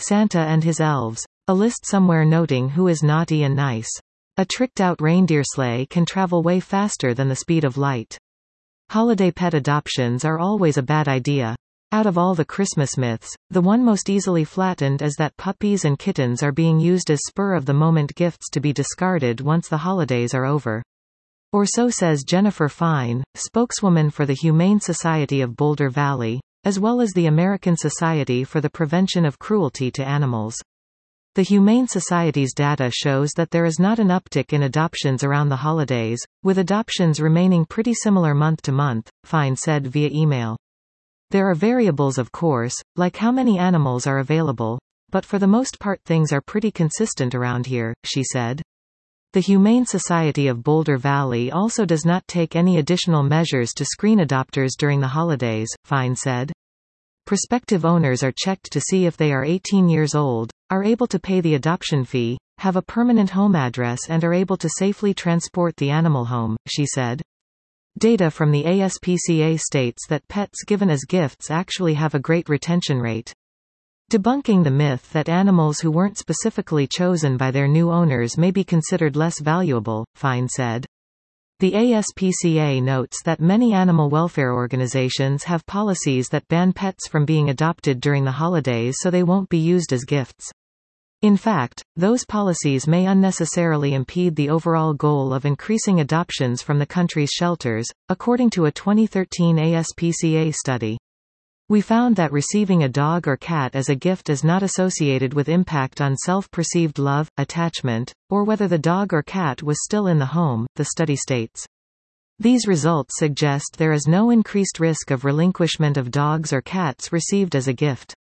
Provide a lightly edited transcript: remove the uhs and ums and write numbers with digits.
Santa and his elves. A list somewhere noting who is naughty and nice. A tricked-out reindeer sleigh can travel way faster than the speed of light. Holiday pet adoptions are always a bad idea. Out of all the Christmas myths, the one most easily flattened is that puppies and kittens are being used as spur-of-the-moment gifts to be discarded once the holidays are over. Or so says Jennifer Fine, spokeswoman for the Humane Society of Boulder Valley, as well as the American Society for the Prevention of Cruelty to Animals. The Humane Society's data shows that there is not an uptick in adoptions around the holidays, with adoptions remaining pretty similar month to month, Fine said via email. There are variables, of course, like how many animals are available, but for the most part things are pretty consistent around here, she said. The Humane Society of Boulder Valley also does not take any additional measures to screen adopters during the holidays, Fine said. Prospective owners are checked to see if they are 18 years old, are able to pay the adoption fee, have a permanent home address and are able to safely transport the animal home, she said. Data from the ASPCA states that pets given as gifts actually have a great retention rate. Debunking the myth that animals who weren't specifically chosen by their new owners may be considered less valuable, Fine said. The ASPCA notes that many animal welfare organizations have policies that ban pets from being adopted during the holidays so they won't be used as gifts. In fact, those policies may unnecessarily impede the overall goal of increasing adoptions from the country's shelters, according to a 2013 ASPCA study. We found that receiving a dog or cat as a gift is not associated with impact on self-perceived love, attachment, or whether the dog or cat was still in the home, the study states. These results suggest there is no increased risk of relinquishment of dogs or cats received as a gift.